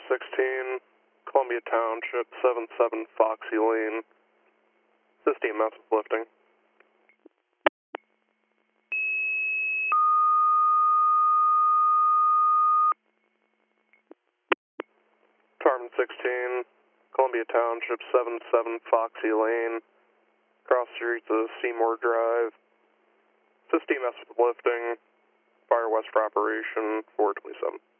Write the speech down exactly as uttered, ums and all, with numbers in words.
sixteen, Columbia Township, seven seven Foxy Lane. This D M S is lifting. Tarman sixteen, Columbia Township, seven seven Foxy Lane. Cross street to Seymour Drive. This D M S is lifting. Fire west for operation, four twenty-seven.